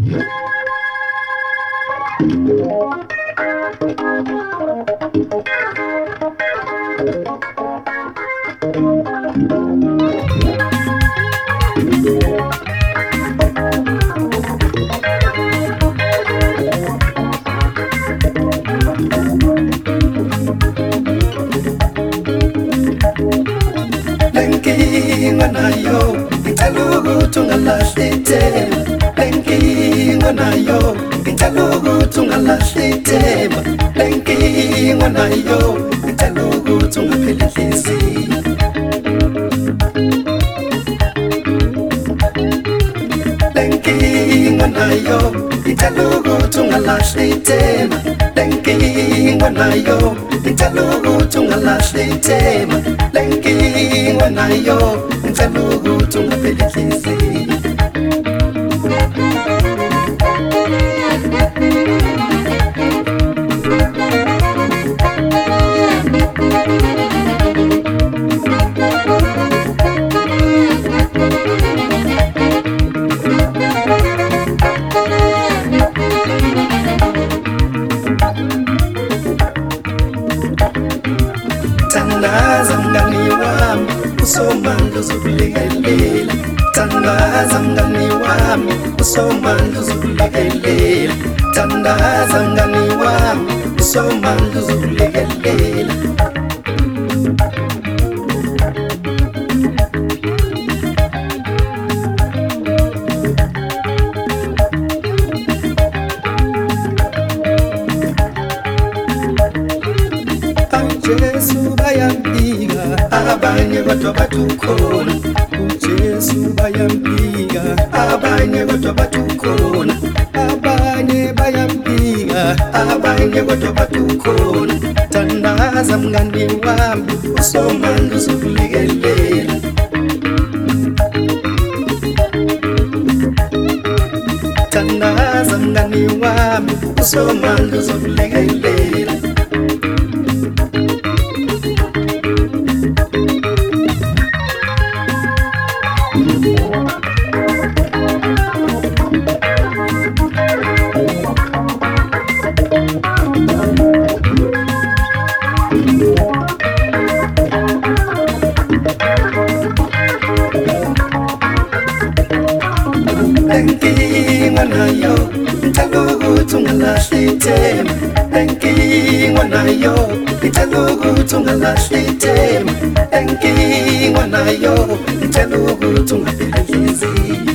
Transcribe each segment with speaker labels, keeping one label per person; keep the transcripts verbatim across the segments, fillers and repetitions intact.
Speaker 1: Nayo, italugu tungalashite. Lenki nayo, italugu tungalashite. Lenki nayo, italugu tungapelekezi. Lenki nayo, italugu tungalashite. Lenki nayo, italugu tungalashite. Lenki nayo. Italugu tungapelekezi. Tangaza mngani wami usoma ndozokulekelela. Tangaza mngani wami usoma ndozokulekelela. Tangaza mngani wami usoma ndozokulekelela. Jesu bayampiga abanye kodwa batukhona. Jesu bayampiga abanye kodwa batukhona. Abanye bayampiga abanye kodwa batukhona. Tandaza mngani wami usoma ndozokulekelela. Tandaza mngani wami usoma ndozokulekelela. Lenki nayo, italugu tungalashite. Lenki nayo, italugu tungalashite. Lenki nayo, italugu tungapelekezi.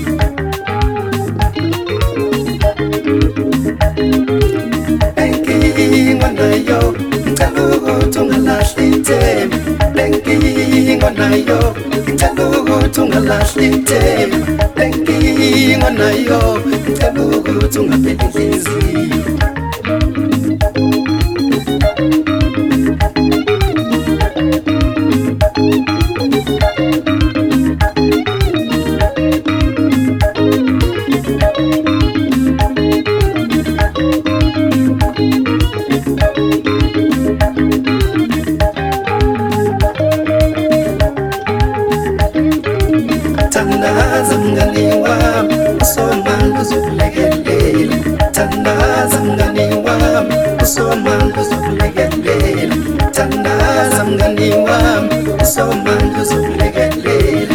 Speaker 1: Lenki nayo, italugu tungalashite. Lenki nayo, italugu tungalashite. Lenki nayo, italugu tungapelekezi. Tandaza mngani wami usoma ndozokulekelela. Tandaza mngani wami usoma ndozokulekelela. Tandaza mngani wami usoma ndozokulekelela.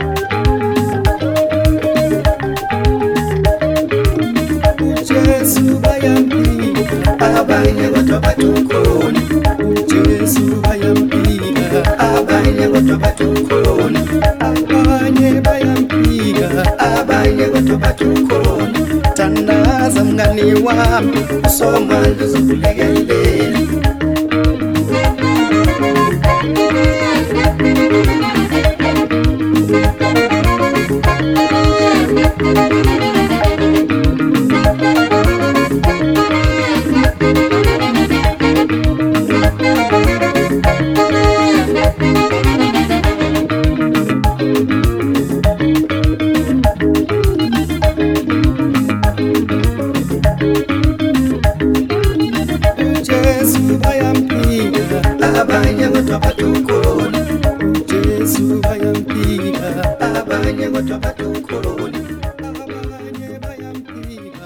Speaker 1: Jesu bayampiga abanye kodwa batukhona. Jesu bayampiga abanye kodwa batukhona. Abanye bayampiga abanye kodwa batukhona. Tandaza mngani wami usoma ndozokulekelela. Jesu bayampiga abanye kodwa batukhona. Jesu bayampiga abanye kodwa batukhona. Abanye bayampiga